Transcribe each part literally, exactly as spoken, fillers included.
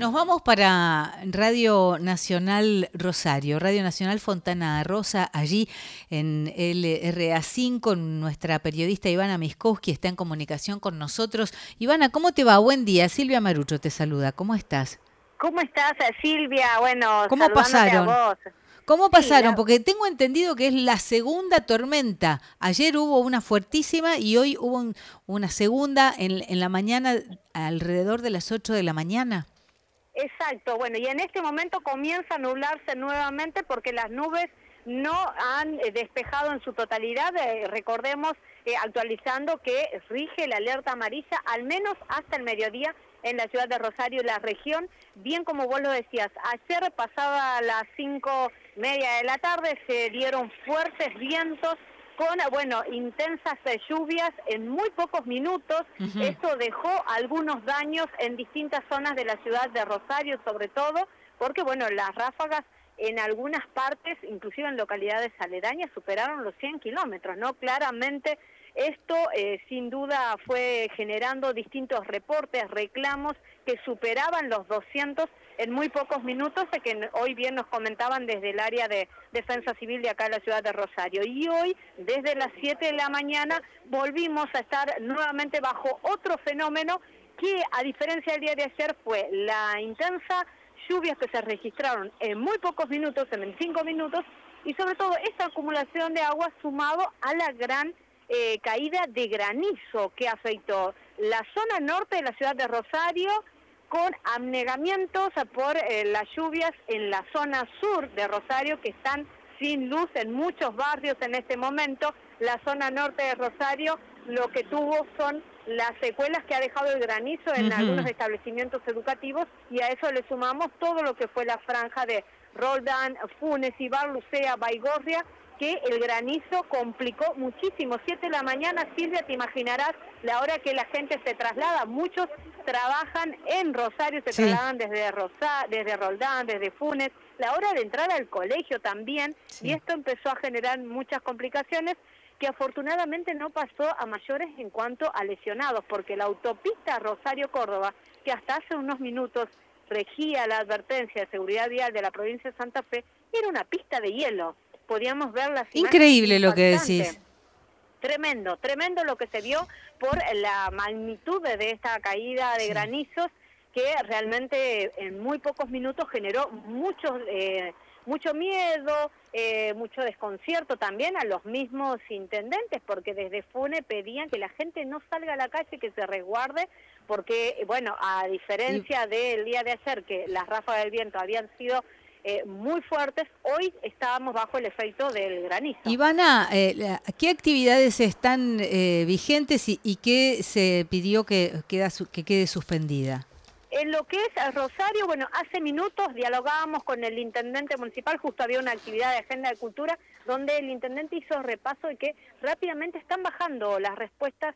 Nos vamos para Radio Nacional Rosario, Radio Nacional Fontana Rosa, allí en el R A cinco, nuestra periodista Ivana Miskowski está en comunicación con nosotros. Ivana, ¿cómo te va? Buen día, Silvia Marucho te saluda, ¿cómo estás? ¿Cómo estás, Silvia? Bueno, ¿Cómo pasaron? A vos. ¿Cómo pasaron? Sí, la... Porque tengo entendido que es la segunda tormenta. Ayer hubo una fuertísima y hoy hubo un, una segunda en, en la mañana, alrededor de las ocho de la mañana. Exacto, bueno, y en este momento comienza a nublarse nuevamente porque las nubes no han eh, despejado en su totalidad. Eh, recordemos, eh, actualizando, que rige la alerta amarilla, al menos hasta el mediodía, en la ciudad de Rosario y la región. Bien como vos lo decías, ayer pasaba las cinco media de la tarde, se dieron fuertes vientos con, bueno, intensas lluvias en muy pocos minutos. Uh-huh. Esto dejó algunos daños en distintas zonas de la ciudad de Rosario, sobre todo, porque, bueno, las ráfagas en algunas partes, inclusive en localidades aledañas, superaron los cien kilómetros, ¿no? Claramente esto, eh, sin duda, fue generando distintos reportes, reclamos que superaban los doscientos en muy pocos minutos, de que hoy bien nos comentaban desde el área de Defensa Civil de acá en la ciudad de Rosario. Y hoy, desde las siete de la mañana, volvimos a estar nuevamente bajo otro fenómeno que, a diferencia del día de ayer, fue la intensa lluvias que se registraron en muy pocos minutos, en veinticinco minutos, y sobre todo esta acumulación de agua sumado a la gran eh, caída de granizo que afectó la zona norte de la ciudad de Rosario, con anegamientos por eh, las lluvias en la zona sur de Rosario, que están sin luz en muchos barrios en este momento. La zona norte de Rosario lo que tuvo son las secuelas que ha dejado el granizo en uh-huh. algunos establecimientos educativos, y a eso le sumamos todo lo que fue la franja de Roldán, Funes, Ibar, Lucea, Baigorria, que el granizo complicó muchísimo. Siete de la mañana, Silvia, te imaginarás la hora que la gente se traslada. Muchos trabajan en Rosario, se sí. trasladan desde Rosa, desde Roldán, desde Funes, la hora de entrar al colegio también, sí. y esto empezó a generar muchas complicaciones, que afortunadamente no pasó a mayores en cuanto a lesionados, porque la autopista Rosario-Córdoba, que hasta hace unos minutos regía la advertencia de seguridad vial de la provincia de Santa Fe, era una pista de hielo. Podíamos ver las imágenes. Increíble lo que decís. Tremendo, tremendo lo que se vio por la magnitud de esta caída de sí. granizos, que realmente en muy pocos minutos generó muchos... Eh, mucho miedo, eh, mucho desconcierto también a los mismos intendentes, porque desde FUNE pedían que la gente no salga a la calle, que se resguarde, porque, bueno, a diferencia del día de ayer, que las ráfagas del viento habían sido eh, muy fuertes, hoy estábamos bajo el efecto del granizo. Ivana, eh, ¿qué actividades están eh, vigentes y, y qué se pidió que, queda, que quede suspendida? En lo que es Rosario, bueno, hace minutos dialogábamos con el intendente municipal, justo había una actividad de agenda de cultura, donde el intendente hizo repaso de que rápidamente están bajando las respuestas,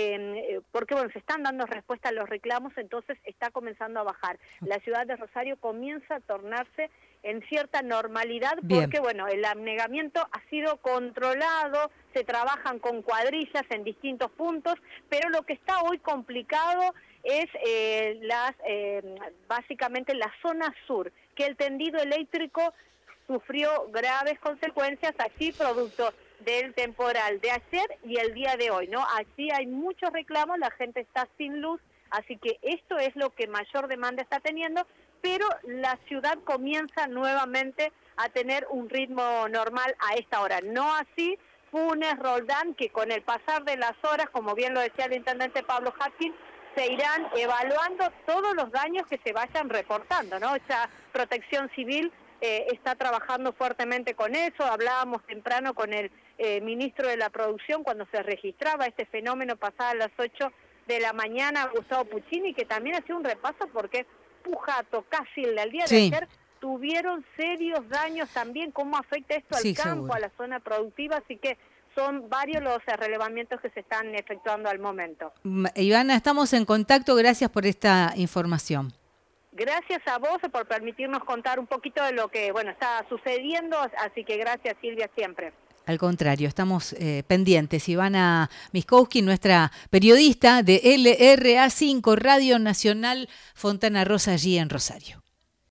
eh, porque bueno, se están dando respuesta a los reclamos, entonces está comenzando a bajar. La ciudad de Rosario comienza a tornarse en cierta normalidad, porque Bien. bueno, el anegamiento ha sido controlado, se trabajan con cuadrillas en distintos puntos, pero lo que está hoy complicado es eh, las eh, básicamente la zona sur, que el tendido eléctrico sufrió graves consecuencias allí producto del temporal de ayer y el día de hoy, ¿no? Allí hay muchos reclamos, la gente está sin luz, así que esto es lo que mayor demanda está teniendo, pero la ciudad comienza nuevamente a tener un ritmo normal a esta hora, no así Funes, Roldán, que con el pasar de las horas, como bien lo decía el intendente Pablo Hapkin, se irán evaluando todos los daños que se vayan reportando, ¿no? Esa Protección Civil eh, está trabajando fuertemente con eso. Hablábamos temprano con el eh, ministro de la Producción cuando se registraba este fenómeno, pasada a las ocho de la mañana, Gustavo Puccini, que también hacía un repaso porque Pujato, Casilda, el día sí. de ayer tuvieron serios daños también, cómo afecta esto al sí, campo, seguro. a la zona productiva, así que son varios los relevamientos que se están efectuando al momento. Ivana, estamos en contacto, gracias por esta información. Gracias a vos por permitirnos contar un poquito de lo que bueno está sucediendo, así que gracias, Silvia, siempre. al contrario, estamos eh, pendientes. Ivana Miskowski, nuestra periodista de L R A cinco, Radio Nacional Fontana Rosa, allí en Rosario.